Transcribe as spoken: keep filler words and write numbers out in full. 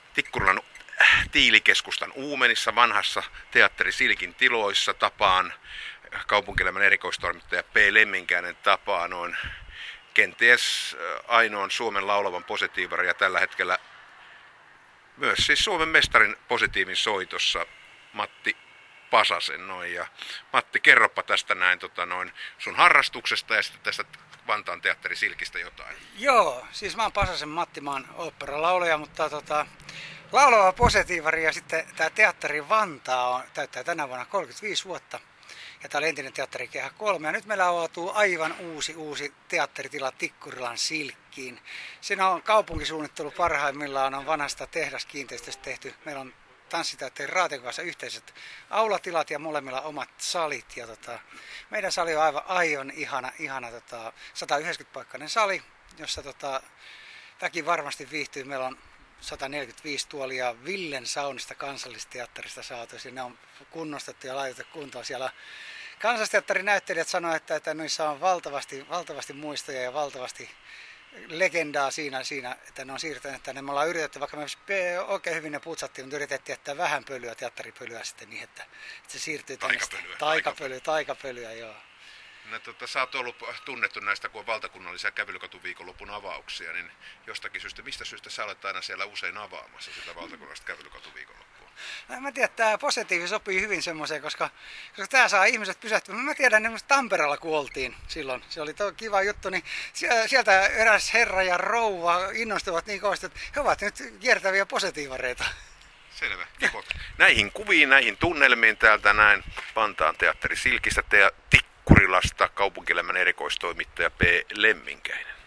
Tikkurilan Tiilikeskustan Uumenissa vanhassa Teatteri Silkin tiloissa. Tapaan kaupunkielämän erikoistoimittaja P. Lemminkäinen, tapaa noin kenties ainoan Suomen laulavan positiivarin ja tällä hetkellä myös siis Suomen mestarin positiivin soitossa Matti Pasasen. Noin. Ja Matti, kerropa tästä näin tota noin sun harrastuksesta ja sitten tästä Vantaan Teatteri Silkistä jotain. Joo, siis mä oon Pasasen Matti, mä oon oopperalaulaja, mutta tota, laulava positiivari ja sitten tää Teatteri Vantaa on, täyttää tänä vuonna kolmekymmentäviisi vuotta. Ja tää oli entinen Teatteri Kehä kolme ja nyt meillä avautuu aivan uusi uusi teatteritila Tikkurilan Silkkiin. Siinä on kaupunkisuunnittelu parhaimmillaan, on vanhasta tehdaskiinteistöstä tehty. Meillä on tanssiteatterin Raaten kanssa yhteiset aulatilat ja molemmilla omat salit. Ja tota, meidän sali on aivan aivan ihana, ihana tota, sata yhdeksänkymmentä paikkainen sali, jossa tota, väki varmasti viihtyy. Meillä on sata neljäkymmentäviisi tuolia Villen Saunista Kansallisteatterista saatu. Ne on kunnostettu ja laitettu kuntoon. Siellä Kansallisteatterin näyttelijät sanoivat, että, että niissä on valtavasti, valtavasti muistoja ja valtavasti legendaa siinä, siinä, että ne on siirtäneet tänne. Me ollaan yritetty, vaikka me oikein hyvin ne putsattiin, mutta yritettiin jättää vähän pölyä, teatteripölyä sitten niin, että, että se siirtyy tänne. Taikapölyä. Taikapölyä, taikapölyä, joo. No, tota, sä oot ollut tunnettu näistä, kun on valtakunnallisia kävelykatuviikonlopun avauksia, niin jostakin syystä, mistä syystä sä olet aina siellä usein avaamassa sitä valtakunnallista kävelykatuviikonloppua? No, mä tiedän, että tämä positiivi sopii hyvin semmoiseen, koska, koska tämä saa ihmiset pysähtymään. Mä tiedän, että Tampereella kun oltiin silloin, se oli to, kiva juttu, niin sieltä eräs herra ja rouva innostuvat niin kovasti, että he ovat nyt kiertäviä positiivareita. Selvä. Kipot. Näihin kuviin, näihin tunnelmiin täältä näin Vantaan Teatteri Silkistä ja Tikkurilasta kaupunkielämän erikoistoimittaja P. Lemminkäinen.